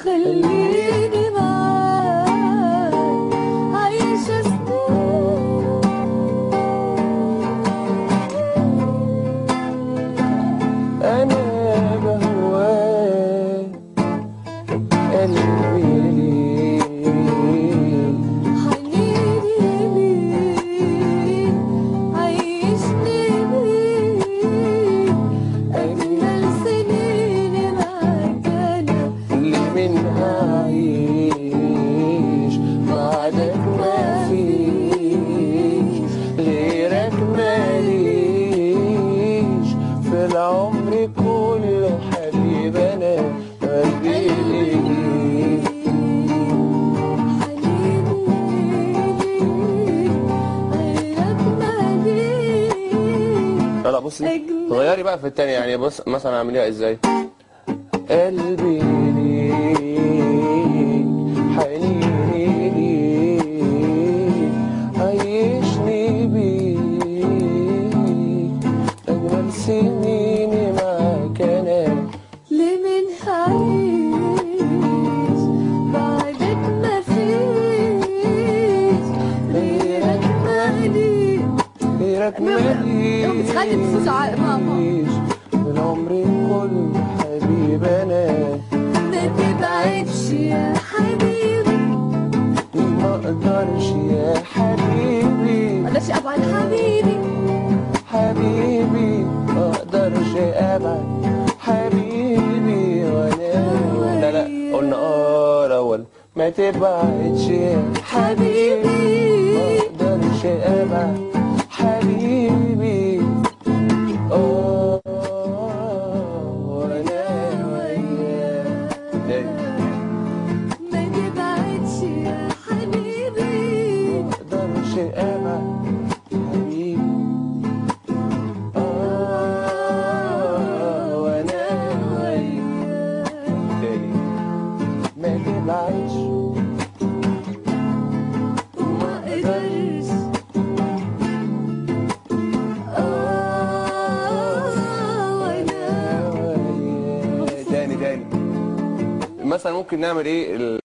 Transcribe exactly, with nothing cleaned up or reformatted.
خليني معاك عايشة سنين. أنا بهواك قلبي ليك حنيني ليك عايشني بيك أجمل سنين معاك أنا اللي منها عيش بعدك مفيش غيرك ماليش في العمر كله حبيب أنا قلبي ليك. لا لا بصي غيري بقى في التانية، يعني بص مثلا اعمليها ازاي. قلبي ليك حنيني ليك عيشني بيك أجمل سنيني معاك أنا ليه من هعيش بعدك مفيش غيرك مالي غيرك ماليش بتخلي بصوص على ماما العمر كله حبيب أنا ما تبعدش يا حبيبي ما أقدرش يا حبيبي ما اقدرش ابعد حبيبي حبيبي ما أقدرش أبعد حبيبي وأنا لا لا قلنا اه الأول ما تبعدش يا حبيبي ما أقدرش أبعد حبيبي اه وأنا وياك ما تبعدش يا حبيبي ما أقدرش أبعد حبيبي اه وأنا وياك تاني ما تبعدش وما اقدرش تاني تاني مثلا ممكن نعمل ايه